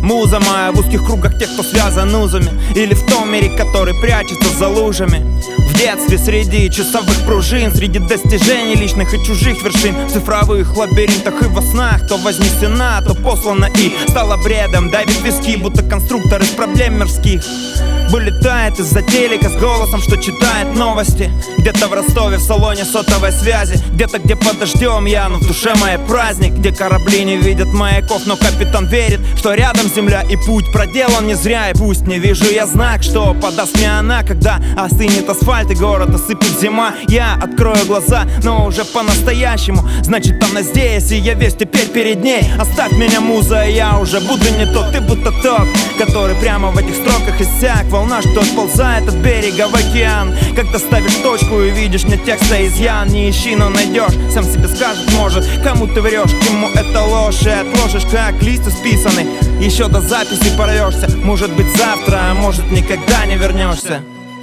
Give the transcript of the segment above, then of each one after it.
Муза моя в узких кругах тех, кто связан узами, или в том мире, который прячется за лужами. В детстве среди часовых пружин, среди достижений личных и чужих вершин, в цифровых лабиринтах и во снах, то вознесена, то послана и стала бредом. Давит виски, будто конструктор из проблем мирских. Вылетает из-за телека с голосом, что читает новости. Где-то в Ростове в салоне сотовой связи, где-то где под дождем я, но в душе моей праздник. Где корабли не видят маяков, но капитан верит, что рядом земля и путь проделан не зря. И пусть не вижу я знак, что подаст мне она, когда остынет асфальт и город осыпет зима. Я открою глаза, но уже по-настоящему. Значит она здесь, и я весь теперь перед ней. Оставь меня, муза, я уже буду не тот. Ты будто тот, который прямо в этих строках иссяк. Волна, что отползает от берега в океан. Когда ставишь точку и видишь не текста изъян. Не ищи, но найдешь, сам себе скажет, может, кому ты врешь, кому это ложь. И отложишь, как лист исписанный, еще до записи порвешься. Может быть завтра, а может никогда не вернешься.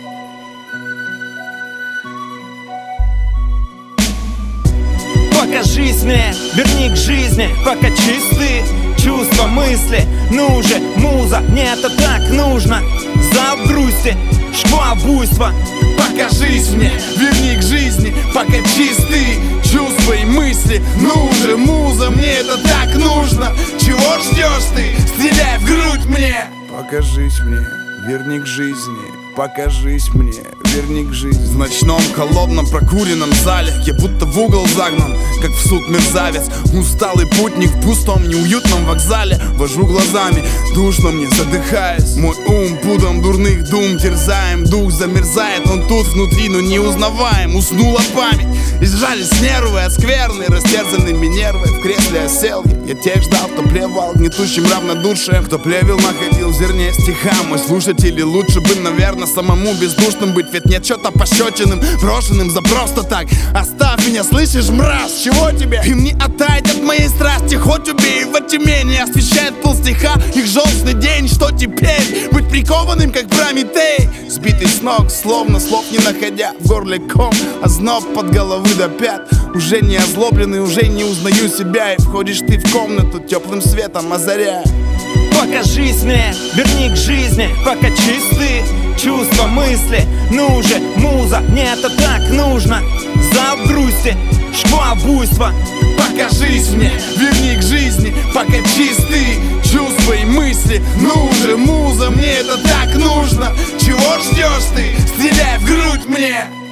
Покажись мне, верни к жизни, пока чисты чувства, мысли. Ну же, муза, мне это так нужно. Залп грусти, шквал буйства. Покажись мне, верни к жизни, пока чисты чувства и мысли. Ну же, муза, мне это так нужно. Чего ждешь ты? Стреляй в грудь мне. Покажись мне, верни к жизни. Покажись мне, верни к жизни. В ночном, холодном, прокуренном зале я будто в угол загнан, как в суд мерзавец. Усталый путник в пустом, неуютном вокзале. Вожу глазами, душно мне, задыхаясь. Мой ум пудом дурных дум терзаем. Дух замерзает, он тут внутри, но не узнаваем. Уснула память, изжались нервы от скверны, растерзанными нервы. В кресле осел я тех ждал, кто плевал гнетущим равнодушием, кто плевел, находил в зерне стиха. Мой слушатель, и лучше бы, наверное, самому бездушным быть. Ведь нет что-то пощечинным, брошенным за просто так. Оставь меня, слышишь, мразь, чего тебе? Им не оттаять от моей страсти, хоть убей. Во тьме не освещает полстиха их желчный день. Что теперь? Быть прикованным, как Прометей, сбитый с ног, словно слов не находя. В горле ком, озноб под головы до пят. Уже не озлобленный, уже не узнаю себя. И входишь ты в комнату теплым светом озаряя. Покажись мне, верни к жизни, пока чисты чувства, мысли. Ну же, муза, мне это так нужно. Залп грусти, шквал буйства. Покажись мне, верни к жизни, пока чисты чувства и мысли. Ну же, муза, мне это так нужно. Чего ждешь ты? Стреляй в грудь мне.